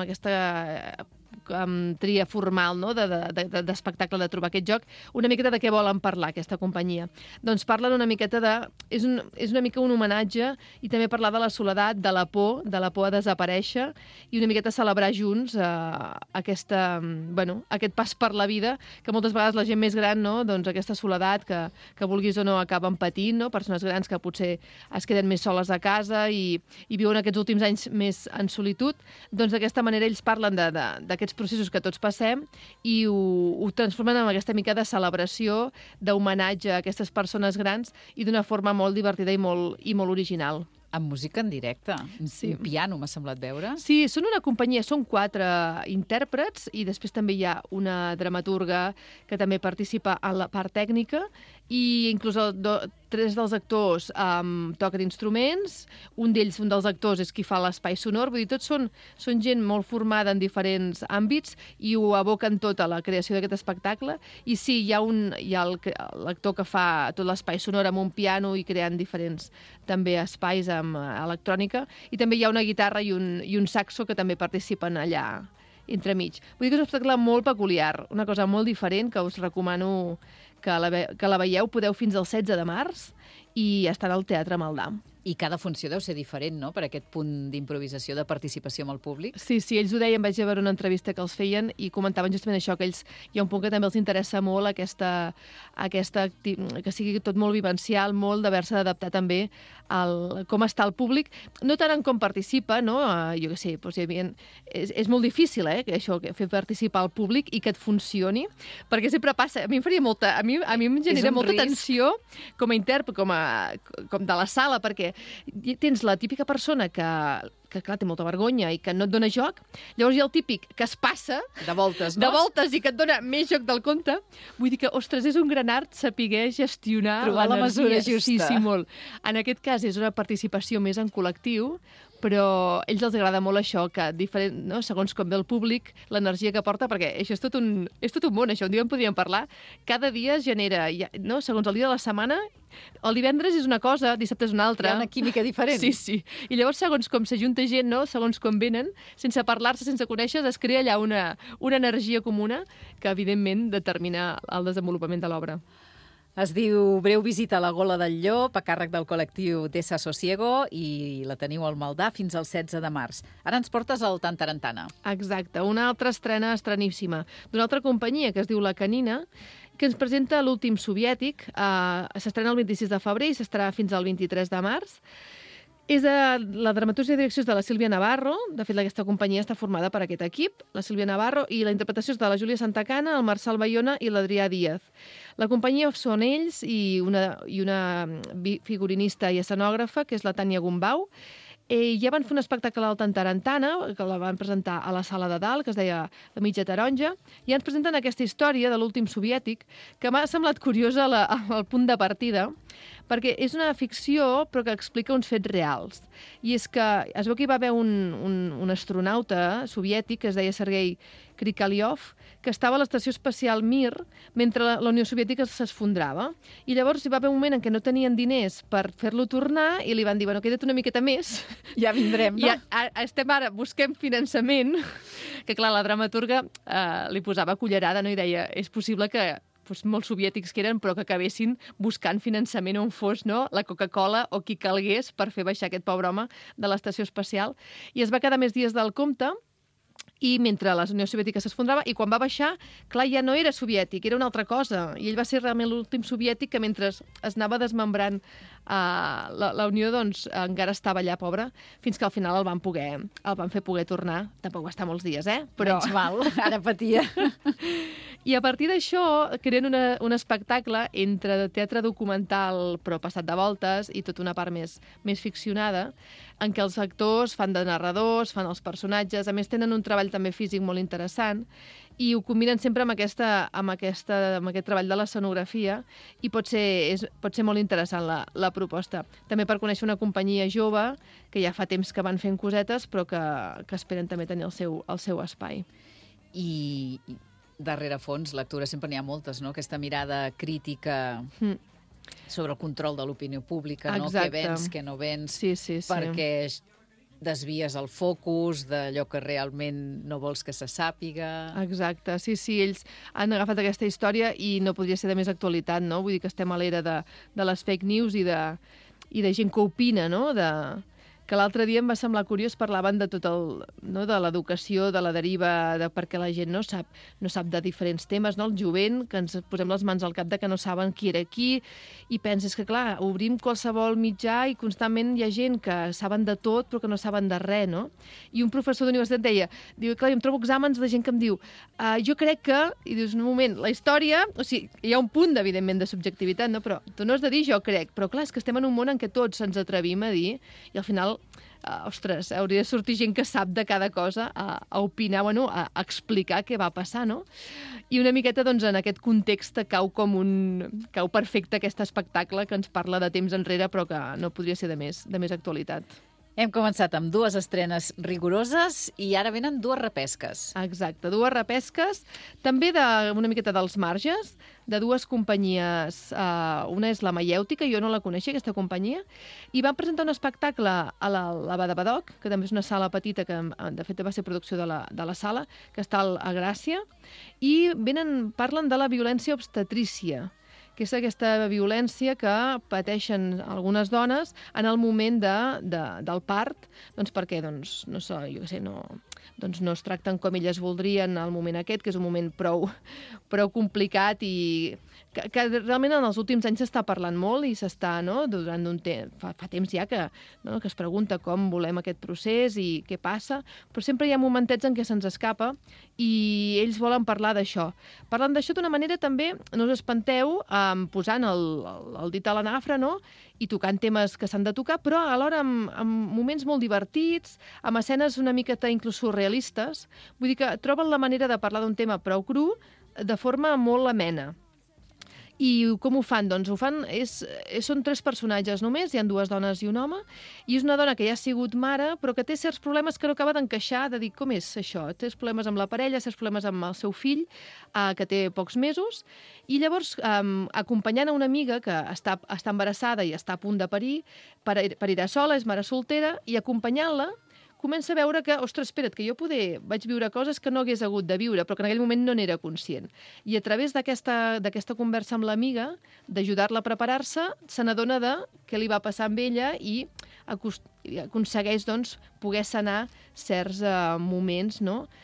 S8: tria formal, no?, d'espectacle, de trobar aquest joc, una miqueta de què volen parlar aquesta companyia. Doncs parlen una miqueta és una mica un homenatge, i també parlar de la soledat, de la por a desaparèixer, i una miqueta celebrar junts aquest pas per la vida, que moltes vegades la gent més gran, no?, doncs aquesta soledat que vulguis o no acaben patint, no?, persones grans que potser es queden més soles a casa i viuen aquests últims anys més en solitud. Doncs d'aquesta manera ells parlen d'aquests processos que tots passem i ho transformen en aquesta mica de celebració, d'homenatge a aquestes persones grans i d'una forma molt divertida i molt original.
S2: Amb música en directe.
S8: Sí.
S2: Un piano, m'ha semblat veure.
S8: Sí, són una companyia, són 4 intèrprets i després també hi ha una dramaturga que també participa en la part tècnica i inclús 3 dels actors toquen instruments, un dels actors és qui fa l'espai sonor, vull dir, tots són gent molt formada en diferents àmbits i ho aboquen tot a la creació d'aquest espectacle. I sí, hi ha l'actor que fa tot l'espai sonor amb un piano i creant diferents també espais amb electrònica, i també hi ha una guitarra i un saxo que també participen allà entremig. Vull dir que és un espectacle molt peculiar, una cosa molt diferent que us recomano que la veieu. Podeu fins al 16 de març i estarà al Teatre Maldà.
S2: I cada funció deu ser diferent, no?, per aquest punt d'improvisació, de participació amb el públic.
S8: Sí, ells ho deien, vaig veure una entrevista que els feien i comentaven justament això, que ells hi ha un punt que també els interessa molt que sigui tot molt vivencial, molt d'haver-se d'adaptar també com està el públic, no tant en com participa, no? Jo què sé, doncs, és molt difícil, això, fer participar el públic i que et funcioni, perquè sempre passa, a mi em faria molta, a mi em genera molta tensió com a intèrpret, com de la sala, perquè tens la típica persona que clar, té molta vergonya i que no et dona joc. Llavors hi ha el típic que es passa
S2: de voltes, no?
S8: De voltes i que et dona més joc del compte. Vull dir que, ostres, és un gran art saber gestionar
S2: trobar la mesura justa.
S8: Sí, molt. En aquest cas és una participació més en col·lectiu, però a ells els agrada molt això, que diferent, no? Segons com ve el públic, l'energia que porta, perquè això és tot un món, això un dia en podríem parlar. Cada dia es genera, no? Segons el dia de la setmana, el divendres és una cosa, dissabte és una altra.
S2: Hi ha una química diferent.
S8: Sí. I llavors, segons com s'ajunta gent, no? Segons com venen, sense parlar-se, sense conèixer, es crea allà una energia comuna que, evidentment, determina el desenvolupament de l'obra.
S2: Es diu Breu visita a la Gola del Llop, a càrrec del col·lectiu Desasosiego, i la teniu al Maldà fins al 16 de març. Ara ens portes al Tantarantana.
S8: Exacte, una altra estrena estreníssima d'una altra companyia que es diu La Canina, que ens presenta l'últim soviètic. S'estrena el 26 de febrer i s'estarà fins al 23 de març. És la dramatúrgia i direcció és de la Sílvia Navarro. De fet, aquesta companyia està formada per aquest equip, la Sílvia Navarro, i la interpretació és de la Júlia Santacana, el Marçal Bayona i l'Adrià Díaz. La companyia són ells i una figurinista i escenògrafa, que és la Tània Gumbau. Ja van fer un espectacle al Tantarantana, que la van presentar a la sala de dalt, que es deia La mitja taronja, i ens presenten aquesta història de l'últim soviètic, que m'ha semblat curiosa al punt de partida, perquè és una ficció però que explica uns fets reals. I és que es veu que hi va haver un astronauta soviètic que es deia Sergei Krikaliov, que estava a l'estació espacial Mir mentre la Unió Soviètica s'esfondrava. I llavors hi va haver un moment en què no tenien diners per fer-lo tornar i li van dir, bueno, queda't una miqueta més.
S2: Ja vindrem, no?
S8: Estem ara, busquem finançament, que clar, la dramaturga li posava cullerada, no? I deia, és possible que molts soviètics que eren, però que acabessin buscant finançament on fos, no? La Coca-Cola o qui calgués per fer baixar aquest pobre home de l'estació espacial. I es va quedar més dies del compte, i mentre la Unió Soviètica s'esfondrava, i quan va baixar, clar, ja no era soviètic, era una altra cosa. I ell va ser realment l'últim soviètic que mentre es anava desmembrant la Unió, doncs encara estava allà, pobre, fins que al final el van fer poder tornar. Tampoc va estar molts dies, però...
S2: Menys mal, ara patia.
S8: I a partir d'això creen un espectacle entre teatre documental però passat de voltes i tota una part més ficcionada, en què els actors fan de narradors, fan els personatges, a més tenen un treball també físic molt interessant i ho combinen sempre amb aquest treball de l'escenografia i pot ser molt interessant la proposta. També per conèixer una companyia jove que ja fa temps que van fent cosetes però que esperen també tenir el seu espai.
S2: I darrere fons, lectura sempre n'hi ha moltes, no? Aquesta mirada crítica sobre el control de l'opinió pública, no? Què vens, què no vens, perquè desvies el focus d'allò que realment no vols que se sàpiga.
S8: Exacte, sí, ells han agafat aquesta història i no podria ser de més actualitat, no? Vull dir que estem a l'era de les fake news i de gent que opina, no? que l'altre dia em va semblar curiós, parlaven de tot de l'educació, de la deriva, de perquè la gent no sap de diferents temes, no? El jovent, que ens posem les mans al cap de que no saben qui era qui, i penses que, clar, obrim qualsevol mitjà i constantment hi ha gent que saben de tot però que no saben de res, no? I un professor d'universitat diu, clar, jo em trobo exàmens de gent que em diu jo crec que, i dius, un moment, la història, o sigui, hi ha un punt, evidentment, de subjectivitat, no? Però tu no has de dir jo crec, però clar, és que estem en un món en què tots ens atrevim a dir, i al final, ostres, hauria de sortir gent que sap de cada cosa a opinar, a explicar què va passar, no? I una miqueta, doncs, en aquest context cau perfecte aquest espectacle que ens parla de temps enrere, però que no podria ser de més actualitat.
S2: Hem començat amb 2 estrenes rigoroses i ara venen 2 repesques.
S8: Exacte, 2 repesques, també una miqueta dels marges, de 2 companyies. Una és la Maièutica, jo no la coneixia, aquesta companyia, i van presentar un espectacle a la Badabadoc, que també és una sala petita, que de fet va ser producció de la sala, que està a Gràcia, i parlen de la violència obstetrícia, que és aquesta violència que pateixen algunes dones en el moment del part, doncs perquè, no sé, jo què sé, no es tracten com elles voldrien al moment aquest, que és un moment prou complicat i que realment en els últims anys s'està parlant molt i s'està, durant fa temps ja que es pregunta com volem aquest procés i què passa, però sempre hi ha momentets en què se'ns escapa i ells volen parlar d'això. Parlen d'això d'una manera també, no us espanteu, posant el dit a la nafra, i tocant temes que s'han de tocar, però alhora amb moments molt divertits, amb escenes una miqueta inclús surrealistes. Vull dir que troben la manera de parlar d'un tema prou cru de forma molt amena. I com ho fan? Doncs són 3 personatges només, hi ha 2 dones i un home, i és una dona que ja ha sigut mare, però que té certs problemes que no acaba d'encaixar, de dir com és això, té problemes amb la parella, certs problemes amb el seu fill, que té pocs mesos, i llavors acompanyant a una amiga que està embarassada i està a punt de parir, parirà sola, és mare soltera, i acompanyant-la, comença a veure que, ostres, espera't, que jo vaig viure coses que no hagués hagut de viure, però que en aquell moment no n'era conscient. I a través d'aquesta conversa amb l'amiga, d'ajudar-la a preparar-se, se n'adona de què li va passar amb ella i aconsegueix, doncs, poder sanar certs moments,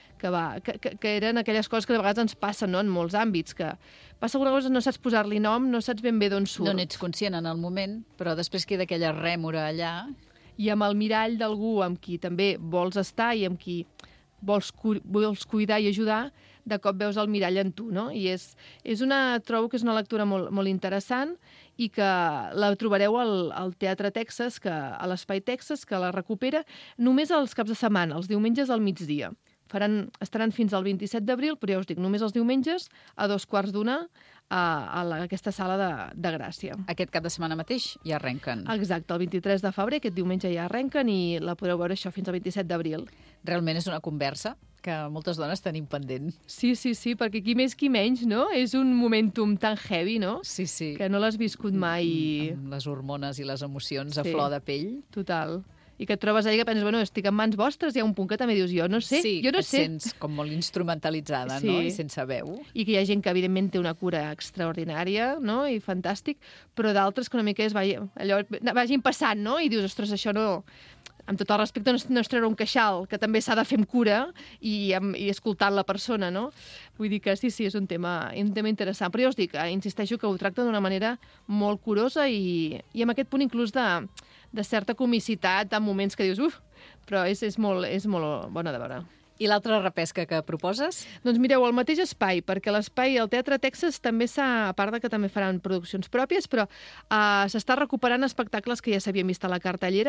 S8: que eren aquelles coses que de vegades ens passen, en molts àmbits, que passa alguna cosa, no saps posar-li nom, no saps ben bé d'on surt.
S2: No n'ets conscient en el moment, però després queda aquella rèmora allà.
S8: I amb el mirall d'algú amb qui també vols estar i amb qui vols cuidar i ajudar, de cop veus el mirall en tu, no? I trobo que és una lectura molt, molt interessant i que la trobareu al Teatre Texas, a l'Espai Texas, que la recupera només els caps de setmana, els diumenges al migdia. Estaran fins al 27 d'abril, però ja us dic, només els diumenges a 2:15 a aquesta sala de Gràcia.
S2: Aquest cap de setmana mateix ja arrenquen.
S8: Exacte, el 23 de febrer, aquest diumenge ja arrenquen i la podreu veure això fins al 27 d'abril.
S2: Realment és una conversa que moltes dones tenim pendent.
S8: Sí, perquè qui més qui menys, no? És un momentum tan heavy, no?
S2: Sí.
S8: Que no l'has viscut mai.
S2: Amb les hormones i les emocions a flor de pell.
S8: Total. I que et trobes allà que penses, estic en mans vostres, hi ha un punt que també dius, jo no sé.
S2: Et sents com molt instrumentalitzada, no? I sense veu.
S8: I que hi ha gent que, evidentment, té una cura extraordinària, no? I fantàstic, però d'altres que una mica vagin passant, no? I dius, ostres, això no... Amb tot el respecte, no es treure un queixal, que també s'ha de fer amb cura i escoltant la persona, no? Vull dir que sí, és un tema interessant. Però jo us dic, insisteixo que ho tracta d'una manera molt curosa i amb aquest punt inclús de certa comicitat en moments que dius, però és molt bona de veure.
S2: I l'altra repesca que proposes?
S8: Doncs mireu, el mateix espai, perquè l'espai, el Teatre Texas, també a part de que també faran produccions pròpies, però s'està recuperant espectacles que ja s'havien vist a la cartellera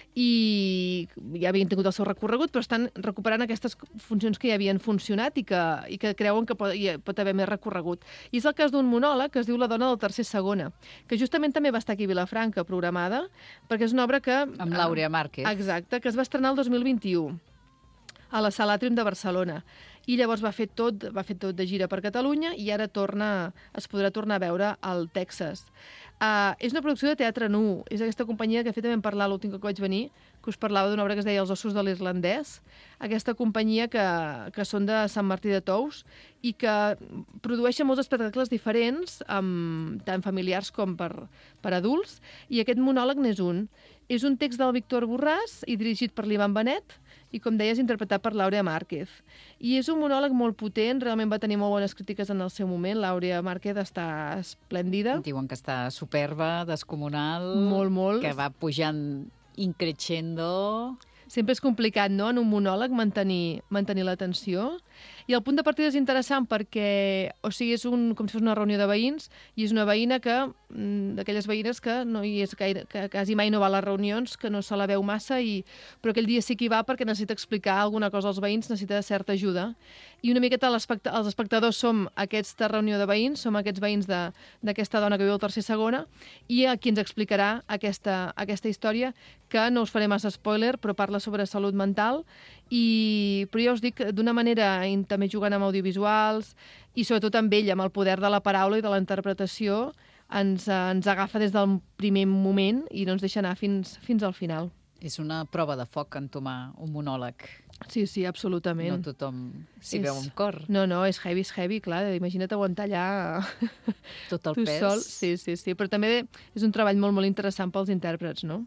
S8: i ja havien tingut el seu recorregut, però estan recuperant aquestes funcions que ja havien funcionat i que creuen que pot haver més recorregut. I és el cas d'un monòleg que es diu La dona del tercer segona, que justament també va estar aquí a Vilafranca programada, perquè és una obra que...
S2: Amb l'Àurea Márquez.
S8: Exacte, que es va estrenar el 2021. A la Sala Àtrium de Barcelona. I llavors va fer tot de gira per Catalunya i ara es podrà tornar a veure al Texas. És una producció de teatre nu. És aquesta companyia que de fet vam parlar l'últim cop que vaig venir, que us parlava d'una obra que es deia Els ossos de l'irlandès. Aquesta companyia que són de Sant Martí de Tous i que produeixen molts espectacles diferents, tant familiars com per adults, i aquest monòleg n'és un. És un text del Víctor Borràs i dirigit per l'Ivan Benet i, com deies, interpretat per l'Àurea Márquez. I és un monòleg molt potent, realment va tenir molt bones crítiques en el seu moment. L'Àurea Márquez està esplèndida.
S2: Diuen que està superba, descomunal.
S8: Molt, molt.
S2: Que va pujant increixendo.
S8: Sempre és complicat, no?, en un monòleg mantenir l'atenció. I el punt de partida és interessant perquè, o sigui, és com si fos una reunió de veïns i és una veïna d'aquelles veïnes que no hi és gaire, que quasi mai no va a les reunions, que no se la veu massa, però aquell dia sí que hi va perquè necessita explicar alguna cosa als veïns, necessita certa ajuda. I una miqueta els espectadors som aquesta reunió de veïns, som aquests veïns d'aquesta dona que viu al tercer segona, i a qui ens explicarà aquesta història, que no us faré massa spoiler, però parla sobre salut mental, però ja us dic, d'una manera també jugant amb audiovisuals i sobretot amb ell, amb el poder de la paraula i de la interpretació, ens agafa des del primer moment i no ens deixa anar fins al final.
S2: És una prova de foc entomar un monòleg.
S8: Sí, absolutament.
S2: No tothom s'hi veu amb cor.
S8: No, és heavy, clar. Imagina't aguantar allà
S2: tot el
S8: tu
S2: pes.
S8: Sol. Sí. Però també és un treball molt, molt interessant pels intèrprets, no?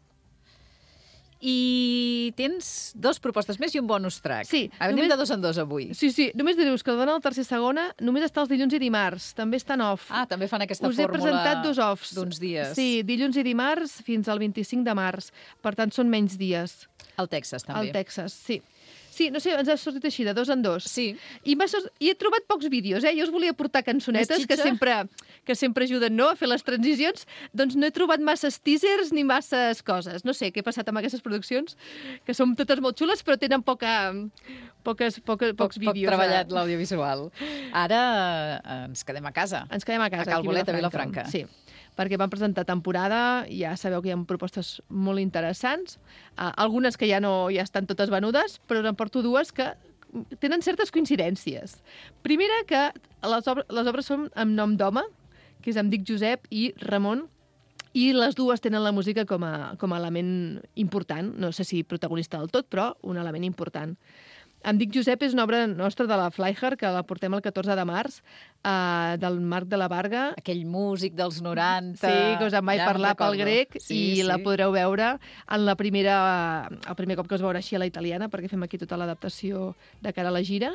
S2: I tens 2 propostes més i un bonus track.
S8: Sí.
S2: Anem de 2 en 2 avui.
S8: Sí. Només diré-vos que el Dona del tercer segona només està els dilluns i dimarts. També està en off.
S2: Ah, també fan aquesta
S8: fórmula. Us he presentat 2 offs.
S2: D'uns dies.
S8: Sí, dilluns i dimarts fins al 25 de març. Per tant, són menys dies.
S2: Al Texas, també.
S8: Al Texas, sí. Sí, no sé, ens ha sortit així, de 2 en 2.
S2: Sí.
S8: I he trobat pocs vídeos, Jo us volia portar cançonetes que sempre ajuden, no?, a fer les transicions. Doncs no he trobat masses teasers ni masses coses. No sé què ha passat amb aquestes produccions, que són totes molt xules, però tenen pocs vídeos.
S2: Poc treballat l'audiovisual. Ara ens quedem a casa.
S8: Ens quedem a casa,
S2: a Cal Bolet, a Vilafranca.
S8: Sí, perquè van presentar temporada, ja sabeu que hi ha propostes molt interessants, algunes que ja estan totes venudes, però us en porto 2 que tenen certes coincidències. Primera, que les obres són amb nom d'home, que és Em dic Josep i Ramon, i les 2 tenen la música com a element important, no sé si protagonista del tot, però un element important. Em dic Josep és una obra nostra de la Flyhard, que la portem el 14 de març, del Marc de la Varga.
S2: Aquell músic dels 90.
S8: Sí, que us en vaig parlar pel grec, i la podreu veure en el primer cop que us veurà així a la italiana, perquè fem aquí tota l'adaptació de cara a la gira.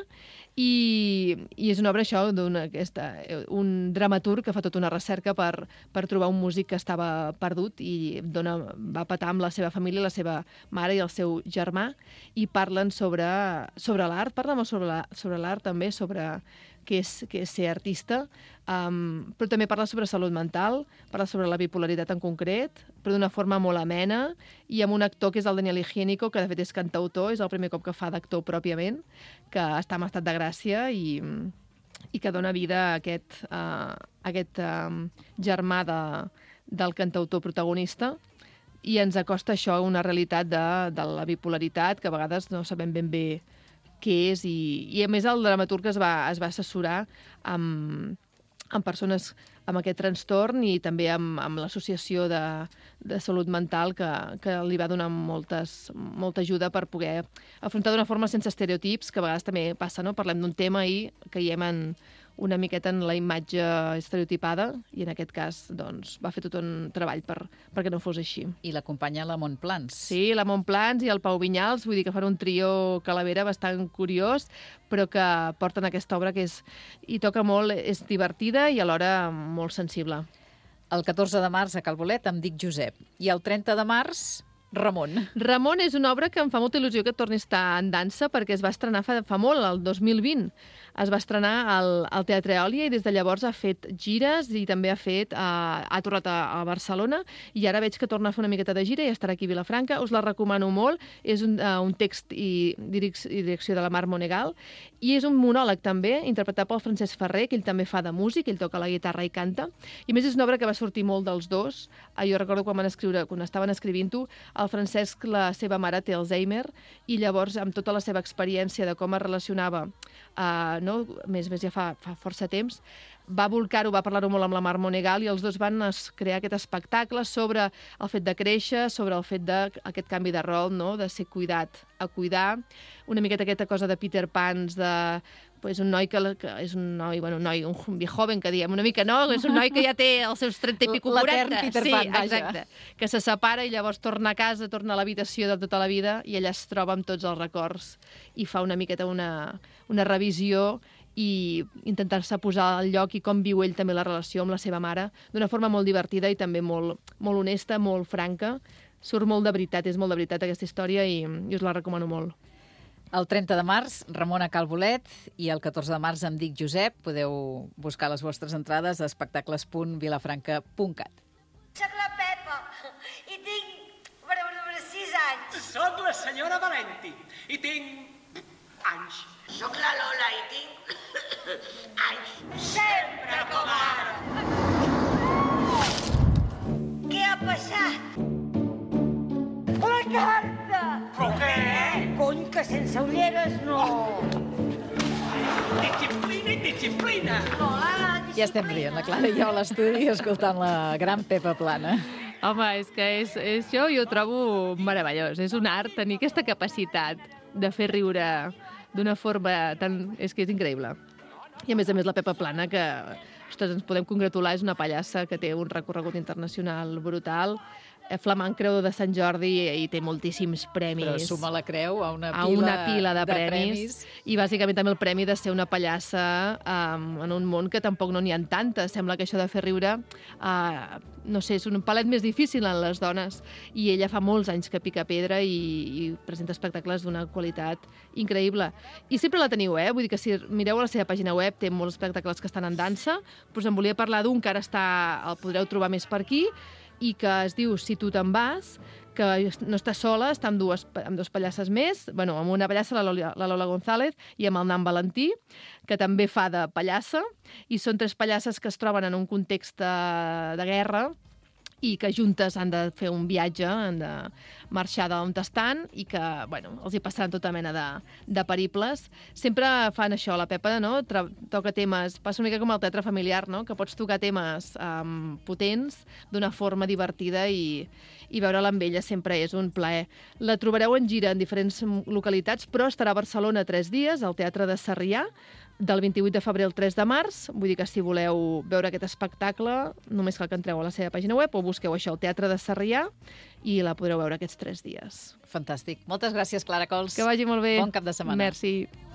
S8: I és una obra, això, un dramaturg que fa tota una recerca per trobar un músic que estava perdut i va petar amb la seva família, la seva mare i el seu germà, i parlen sobre l'art, parla molt sobre l'art també, sobre què és ser artista, però també parla sobre salut mental, parla sobre la bipolaritat en concret, però d'una forma molt amena, i amb un actor que és el Daniel Higiénico, que de fet és cantautor, és el primer cop que fa d'actor pròpiament, que està en estat de gràcia i que dona vida a aquest germà del cantautor protagonista, i ens acosta això a una realitat de la bipolaritat, que a vegades no sabem ben bé què és, i a més el dramaturg es va assessorar amb persones amb aquest trastorn i també amb l'associació de salut mental que li va donar molta ajuda per poder afrontar d'una forma sense estereotips, que a vegades també passa, no? Parlem d'un tema i caiem una miqueta en la imatge estereotipada, i en aquest cas doncs, va fer tot un treball perquè no fos així.
S2: I l'acompanya la Montplans.
S8: Sí, la Montplans i el Pau Vinyals, vull dir que fan un trio calavera bastant curiós, però que porten aquesta obra que hi toca molt, és divertida i alhora molt sensible.
S2: El 14 de març a Cal Bolet Em dic Josep. I el 30 de març, Ramon.
S8: Ramon és una obra que em fa molta il·lusió que torni a estar en dansa, perquè es va estrenar fa molt, el 2020. Es va estrenar al Teatre Eòlia i des de llavors ha fet gires i també ha tornat a Barcelona, i ara veig que torna a fer una miqueta de gira i estarà aquí a Vilafranca. Us la recomano molt. És un text i direcció de la Mar Monegal, i és un monòleg també, interpretat pel Francesc Ferrer, que ell també fa de músic, ell toca la guitarra i canta, i més és una obra que va sortir molt dels dos. Jo recordo quan estaven escrivint-ho, el Francesc, la seva mare té Alzheimer, i llavors, amb tota la seva experiència de com es relacionava, més ja fa força temps, va volcar-ho, va parlar-ho molt amb la Mar Monegal, i els dos van crear aquest espectacle sobre el fet de créixer, sobre el fet d'aquest canvi de rol, no? De ser cuidat a cuidar, una miqueta aquesta cosa de Peter Pans, pues un noi que és un noi, un joven, que diem una mica, no? És un noi que ja té els seus 30 i pico 40.
S2: L'etern Peter Pan, vaja.
S8: Exacte. Que se separa i llavors torna a casa, torna a l'habitació de tota la vida i allà es troba amb tots els records i fa una miqueta una revisió i intentar-se posar al lloc i com viu ell també la relació amb la seva mare d'una forma molt divertida i també molt honesta, molt franca. Surt molt de veritat, és molt de veritat aquesta història i us la recomano molt.
S2: El 30 de març, Ramona Calbolet, i el 14 de març em dic Josep. Podeu buscar les vostres entrades a espectacles.vilafranca.cat.
S9: Soc la Pepa i tinc 6 anys.
S10: Soc la senyora Valenti i tinc anys.
S9: Soc la Lola i tinc anys. Sempre com ara. Què ha passat? La carta!
S10: Però què?
S9: Cony, que sense ulleres no.
S10: Disciplina!
S2: Ja estem rient, la Clara i jo a l'estudi escoltant la gran Pepa Plana.
S8: Home, és que jo ho trobo meravellós. És un art tenir aquesta capacitat de fer riure d'una forma tan... És que és increïble. I a més la Pepa Plana, que ostres, ens podem congratular, és una pallassa que té un recorregut internacional brutal. Flamant Creu de Sant Jordi i té moltíssims premis.
S2: Però suma la creu a una
S8: pila de premis. I bàsicament també el premi de ser una pallassa en un món que tampoc no n'hi ha tantes. Sembla que això de fer riure, no sé, és un palet més difícil en les dones. I ella fa molts anys que pica pedra i presenta espectacles d'una qualitat increïble. I sempre la teniu, Vull dir que si mireu a la seva pàgina web, té molts espectacles que estan en dansa, però us en volia parlar d'un que ara el podreu trobar més per aquí, i que es diu Si tu te'n vas, que no està sola, està amb dues pallasses més, amb una pallassa, la Lola González, i amb el Nan Valentí, que també fa de pallassa, i són 3 pallasses que es troben en un context de guerra i que juntes han de fer un viatge, han de marxar d'on estan i que, els hi passaran tota mena de periples. Sempre fan això, la Pepa, no? Toca temes, passa una mica com el teatre familiar, no? Que pots tocar temes potents d'una forma divertida i veure-la amb ella sempre és un plaer. La trobareu en gira en diferents localitats, però estarà a Barcelona 3 dies, al Teatre de Sarrià, del 28 de febrer al 3 de març. Vull dir que si voleu veure aquest espectacle, només cal que entreu a la seva pàgina web o busqueu això, el Teatre de Sarrià, i la podreu veure aquests 3 dies.
S2: Fantàstic. Moltes gràcies, Clara Cols.
S8: Que vagi molt bé.
S2: Bon cap de setmana.
S8: Merci.